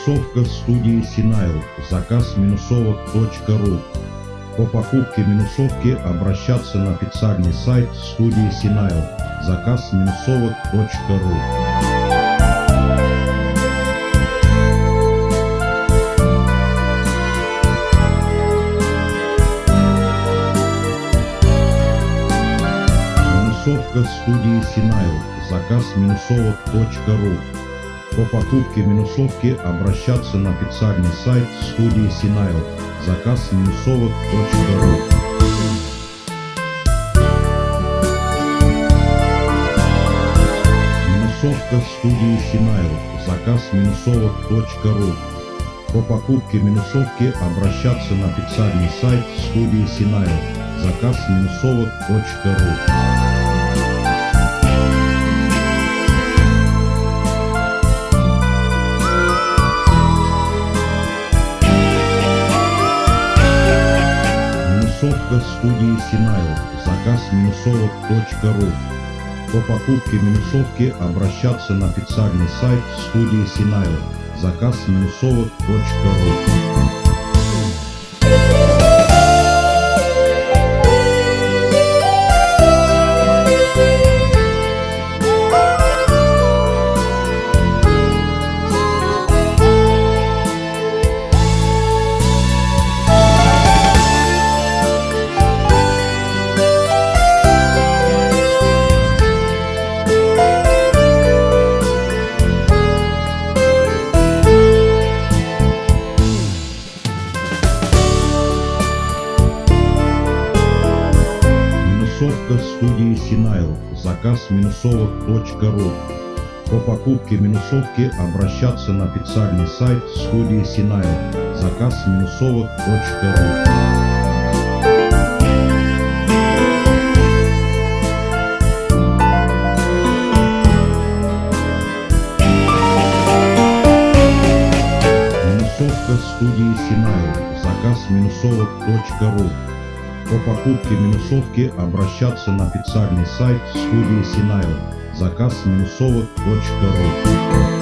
Минусовка студии Синайл. Заказ минусовок.ру. По покупке минусовки обращаться на официальный сайт студии Синайл. Заказ минусовок.ру. Минусовка студии Синайл. Заказ минусовок.ру. По покупке минусовки обращаться на официальный сайт студии Синайл. Заказ минусовок.ру. Минусовка студии Синайл. Заказ минусовок.ру. По покупке минусовки обращаться на официальный сайт студии Синайл. Заказ минусовок.ру. Минусовка студии Синайл. Заказ минусовок.ру. По покупке минусовки обращаться на официальный сайт студии Синайл. Заказ минусовок.ру. Минусовка студии Синайл. Заказ минусовок.ру. По покупке минусовки обращаться на официальный сайт студии Синайл. Заказ минусовок.ру. Минусовка студии Синайл. Заказ минусовок.ру. По покупке минусовки обращаться на официальный сайт студии Синайл. Заказ минусовок.ру.